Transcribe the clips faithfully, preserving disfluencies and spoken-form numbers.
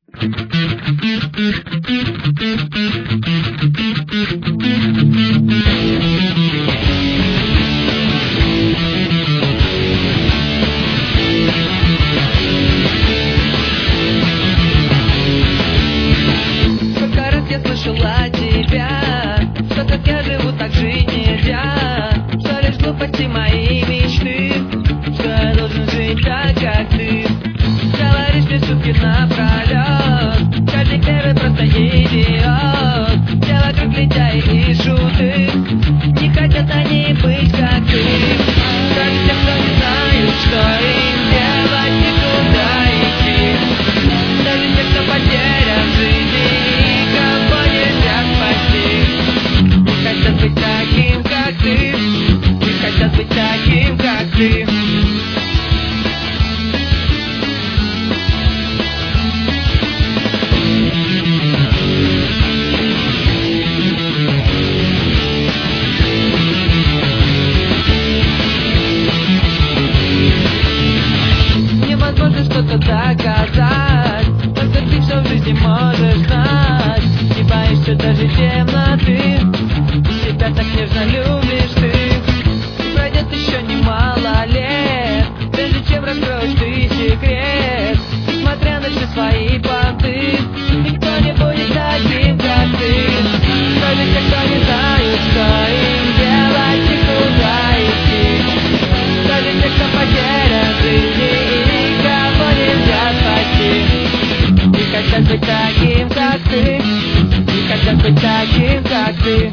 Сколько раз я слышала тебя, что как я живу, так жить нельзя, что лишь глупости мои мечты, что я должен жить так, как ты. Говоришь мне сутки напролет, каждый первый просто идиот. Все вокруг лентяи и шуты, не хотят они быть, как ты. Даже те, кто не знают, что им делать, никуда идти. Даже те, кто потерян в жизни, никого нельзя спасти. Не хотят быть таким, как ты, не хотят быть таким, как ты. Невозможно что-то доказать, только ты все в жизни можешь знать. Не боишься даже темноты, себя так нежно любишь ты. Пройдет еще немало лет, прежде чем раскроешь ты секрет. Несмотря на все свои понты, никто не будет таким, как ты. Даже те, кто не знают, что им делать, никуда идти. Даже те, кто потерян в жизни, никого нельзя спасти. Не хотят быть таким, как ты, не хотят быть таким, как ты.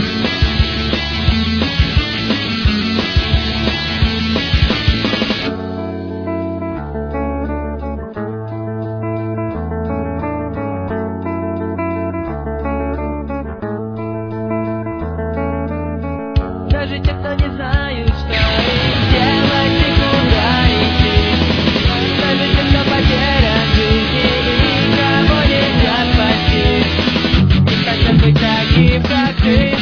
Даже те, кто не знают, что им делать, никуда идти. Даже те, кто потерян в жизни, никого нельзя спасти. Не хотят быть таким, как ты.